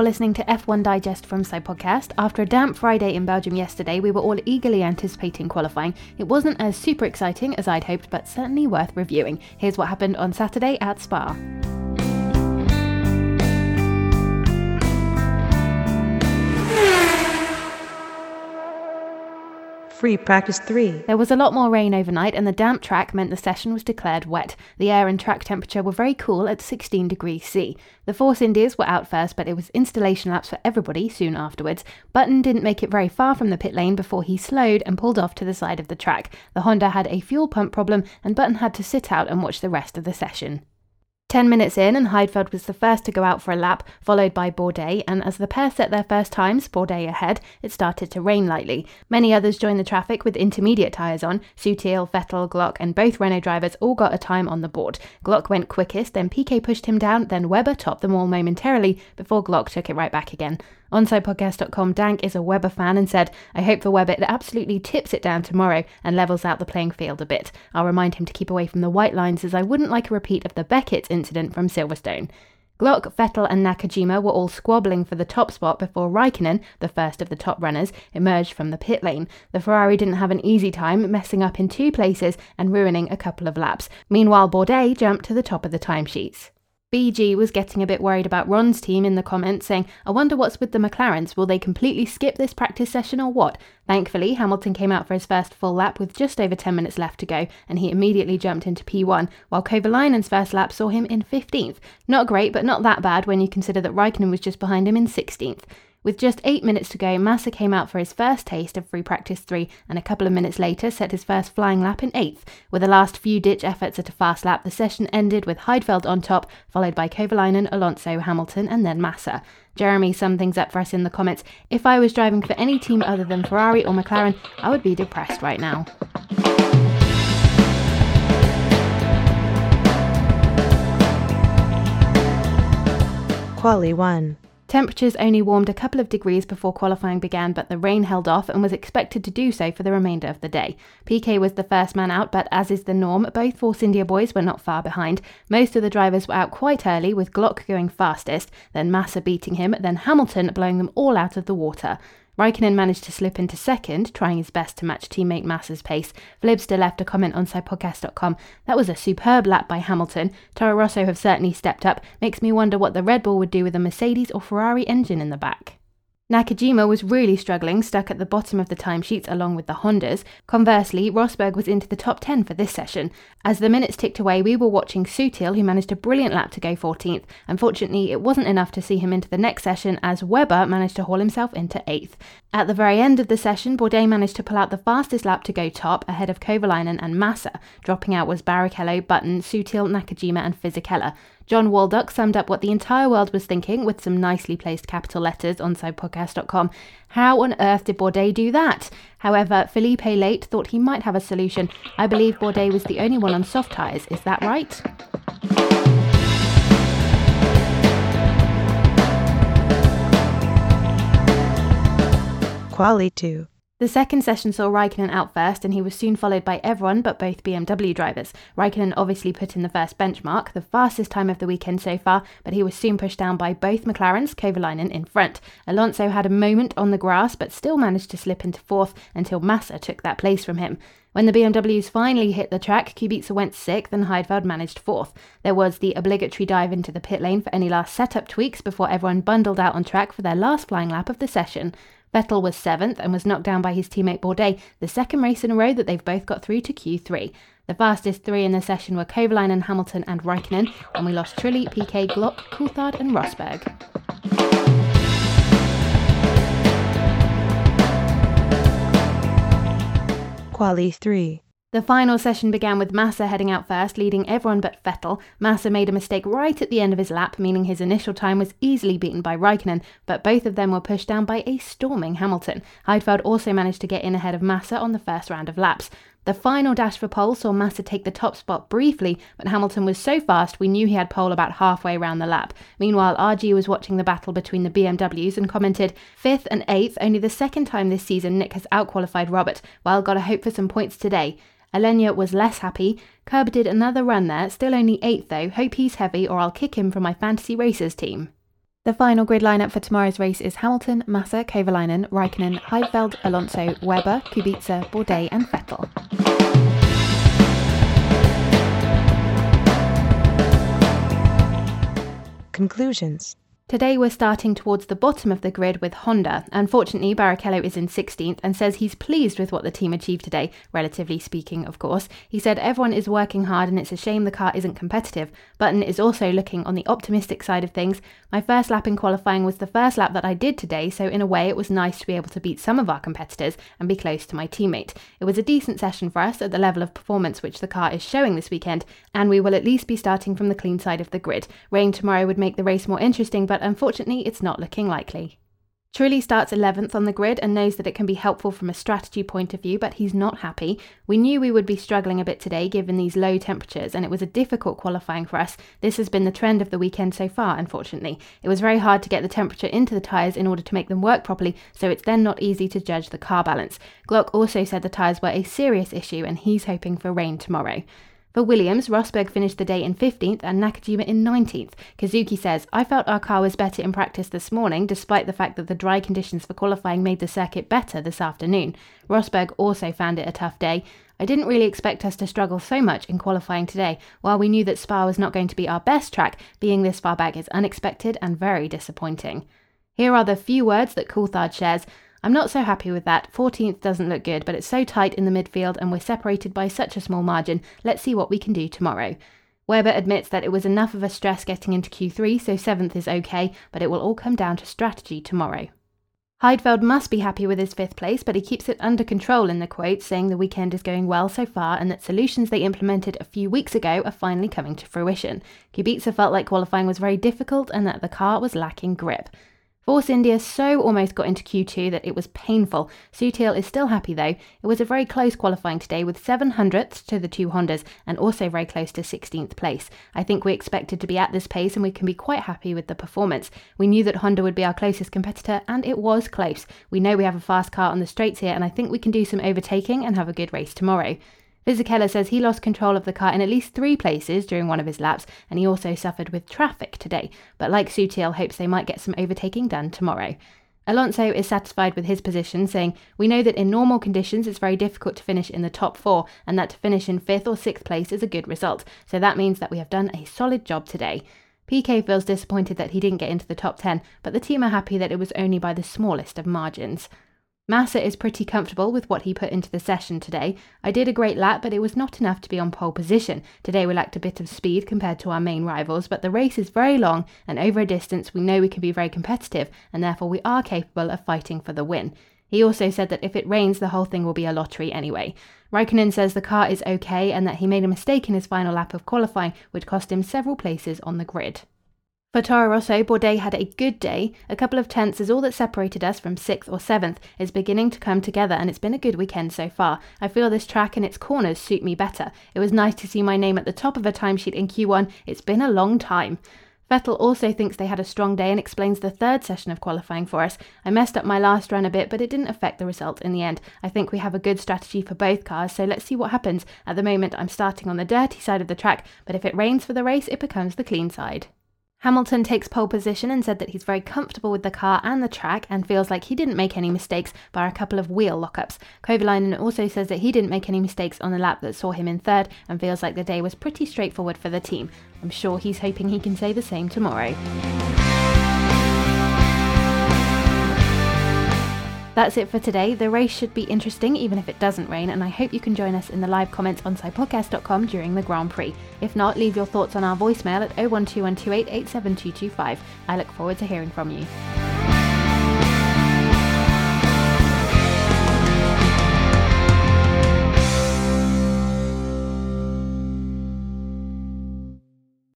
listening to F1 Digest from Podcast. After a damp Friday in Belgium yesterday, we were all eagerly anticipating qualifying. It wasn't as super exciting as I'd hoped, but certainly worth reviewing. Here's what happened on Saturday at Spa. Free practice 3. There was a lot more rain overnight, and the damp track meant the session was declared wet. The air and track temperature were very cool at 16 degrees C. The Force Indias were out first, but it was installation laps for everybody soon afterwards. Button didn't make it very far from the pit lane before he slowed and pulled off to the side of the track. The Honda had a fuel pump problem, and Button had to sit out and watch the rest of the session. 10 minutes in, and Heidfeld was the first to go out for a lap, followed by Bourdais, and as the pair set their first times, Bourdais ahead, it started to rain lightly. Many others joined the traffic with intermediate tyres on. Sutil, Vettel, Glock, and both Renault drivers all got a time on the board. Glock went quickest, then Piquet pushed him down, then Webber topped them all momentarily before Glock took it right back again. On SidePodcast.com, Dank is a Webber fan and said, "I hope for Webber it absolutely tips it down tomorrow and levels out the playing field a bit. I'll remind him to keep away from the white lines as I wouldn't like a repeat of the Beckett incident from Silverstone." Glock, Vettel and Nakajima were all squabbling for the top spot before Raikkonen, the first of the top runners, emerged from the pit lane. The Ferrari didn't have an easy time, messing up in 2 places and ruining a couple of laps. Meanwhile, Bourdais jumped to the top of the timesheets. BG was getting a bit worried about Ron's team in the comments, saying, "I wonder what's with the McLarens. Will they completely skip this practice session or what?" Thankfully, Hamilton came out for his first full lap with just over 10 minutes left to go, and he immediately jumped into P1, while Kovalainen's first lap saw him in 15th. Not great, but not that bad when you consider that Raikkonen was just behind him in 16th. With just 8 minutes to go, Massa came out for his first taste of free practice 3 and a couple of minutes later set his first flying lap in 8th. With the last few ditch efforts at a fast lap, the session ended with Heidfeld on top, followed by Kovalainen, Alonso, Hamilton and then Massa. Jeremy summed things up for us in the comments. "If I was driving for any team other than Ferrari or McLaren, I would be depressed right now." Quali 1. Temperatures only warmed a couple of degrees before qualifying began, but the rain held off and was expected to do so for the remainder of the day. Piquet was the first man out, but as is the norm, both Force India boys were not far behind. Most of the drivers were out quite early, with Glock going fastest, then Massa beating him, then Hamilton blowing them all out of the water. Raikkonen managed to slip into second, trying his best to match teammate Massa's pace. Flibster left a comment on SidePodcast.com. "That was a superb lap by Hamilton. Toro Rosso have certainly stepped up. Makes me wonder what the Red Bull would do with a Mercedes or Ferrari engine in the back." Nakajima was really struggling, stuck at the bottom of the timesheets along with the Hondas. Conversely, Rosberg was into the top 10 for this session. As the minutes ticked away, we were watching Sutil, who managed a brilliant lap to go 14th. Unfortunately, it wasn't enough to see him into the next session, as Webber managed to haul himself into 8th. At the very end of the session, Bourdais managed to pull out the fastest lap to go top, ahead of Kovalainen and Massa. Dropping out was Barrichello, Button, Sutil, Nakajima and Fisichella. John Waldock summed up what the entire world was thinking with some nicely placed capital letters on SidePodcast.com. "How on earth did Bourdais do that?" However, Felipe Late thought he might have a solution. "I believe Bourdais was the only one on soft tyres. Is that right?" Quali 2. The second session saw Raikkonen out first, and he was soon followed by everyone but both BMW drivers. Raikkonen obviously put in the first benchmark, the fastest time of the weekend so far, but he was soon pushed down by both McLarens, Kovalainen in front. Alonso had a moment on the grass, but still managed to slip into 4th until Massa took that place from him. When the BMWs finally hit the track, Kubica went 6th and Heidfeld managed 4th. There was the obligatory dive into the pit lane for any last setup tweaks before everyone bundled out on track for their last flying lap of the session. Vettel was 7th and was knocked down by his teammate Bourdais, the second race in a row that they've both got through to Q3. The fastest 3 in the session were Kovalainen, Hamilton and Raikkonen, and we lost Trulli, Piquet, Glock, Coulthard and Rosberg. Quali 3. The final session began with Massa heading out first, leading everyone but Vettel. Massa made a mistake right at the end of his lap, meaning his initial time was easily beaten by Raikkonen, but both of them were pushed down by a storming Hamilton. Heidfeld also managed to get in ahead of Massa on the first round of laps. The final dash for pole saw Massa take the top spot briefly, but Hamilton was so fast we knew he had pole about halfway around the lap. Meanwhile, RG was watching the battle between the BMWs and commented, "5th and 8th, only the second time this season Nick has outqualified Robert. Well, gotta hope for some points today." Alenia was less happy. Kerb did another run there, still only 8th though. Hope he's heavy or I'll kick him from my fantasy racers team. The final grid lineup for tomorrow's race is Hamilton, Massa, Kovalainen, Raikkonen, Heidfeld, Alonso, Webber, Kubica, Bourdais and Vettel. Conclusions. Today we're starting towards the bottom of the grid with Honda. Unfortunately, Barrichello is in 16th and says he's pleased with what the team achieved today, relatively speaking, of course. He said everyone is working hard and it's a shame the car isn't competitive. Button is also looking on the optimistic side of things. My first lap in qualifying was the first lap that I did today, so in a way it was nice to be able to beat some of our competitors and be close to my teammate. It was a decent session for us at the level of performance which the car is showing this weekend, and we will at least be starting from the clean side of the grid. Rain tomorrow would make the race more interesting, but unfortunately it's not looking likely. Trulli starts 11th on the grid and knows that it can be helpful from a strategy point of view, but he's not happy. We knew we would be struggling a bit today given these low temperatures, and it was a difficult qualifying for us. This has been the trend of the weekend so far, unfortunately. It was very hard to get the temperature into the tyres in order to make them work properly, so it's then not easy to judge the car balance. Glock also said the tyres were a serious issue and he's hoping for rain tomorrow. For Williams, Rosberg finished the day in 15th and Nakajima in 19th. Kazuki says, I felt our car was better in practice this morning, despite the fact that the dry conditions for qualifying made the circuit better this afternoon. Rosberg also found it a tough day. I didn't really expect us to struggle so much in qualifying today. While we knew that Spa was not going to be our best track, being this far back is unexpected and very disappointing. Here are the few words that Coulthard shares. I'm not so happy with that. 14th doesn't look good, but it's so tight in the midfield and we're separated by such a small margin. Let's see what we can do tomorrow. Webber admits that it was enough of a stress getting into Q3, so 7th is okay, but it will all come down to strategy tomorrow. Heidfeld must be happy with his 5th place, but he keeps it under control in the quote, saying the weekend is going well so far and that solutions they implemented a few weeks ago are finally coming to fruition. Kubica felt like qualifying was very difficult and that the car was lacking grip. Force India so almost got into Q2 that it was painful. Sutil is still happy though. It was a very close qualifying today with 700ths to the two Hondas and also very close to 16th place. I think we expected to be at this pace and we can be quite happy with the performance. We knew that Honda would be our closest competitor and it was close. We know we have a fast car on the straights here and I think we can do some overtaking and have a good race tomorrow. Fisichella says he lost control of the car in at least 3 places during one of his laps, and he also suffered with traffic today, but like Sutil, hopes they might get some overtaking done tomorrow. Alonso is satisfied with his position, saying, we know that in normal conditions it's very difficult to finish in the top 4, and that to finish in 5th or 6th place is a good result, so that means that we have done a solid job today. PK feels disappointed that he didn't get into the top 10, but the team are happy that it was only by the smallest of margins. Massa is pretty comfortable with what he put into the session today. I did a great lap, but it was not enough to be on pole position. Today we lacked a bit of speed compared to our main rivals, but the race is very long and over a distance we know we can be very competitive and therefore we are capable of fighting for the win. He also said that if it rains, the whole thing will be a lottery anyway. Raikkonen says the car is okay and that he made a mistake in his final lap of qualifying, which cost him several places on the grid. For Toro Rosso, Bourdais had a good day. A couple of tenths is all that separated us from 6th or 7th. It's beginning to come together and it's been a good weekend so far. I feel this track and its corners suit me better. It was nice to see my name at the top of a timesheet in Q1. It's been a long time. Vettel also thinks they had a strong day and explains the 3rd session of qualifying for us. I messed up my last run a bit, but it didn't affect the result in the end. I think we have a good strategy for both cars, so let's see what happens. At the moment, I'm starting on the dirty side of the track, but if it rains for the race, it becomes the clean side. Hamilton takes pole position and said that he's very comfortable with the car and the track and feels like he didn't make any mistakes bar a couple of wheel lockups. Kovalainen also says that he didn't make any mistakes on the lap that saw him in 3rd and feels like the day was pretty straightforward for the team. I'm sure he's hoping he can say the same tomorrow. That's it for today. The race should be interesting even if it doesn't rain, and I hope you can join us in the live comments on SciPodcast.com during the Grand Prix. If not, leave your thoughts on our voicemail at 012128 87225. I look forward to hearing from you.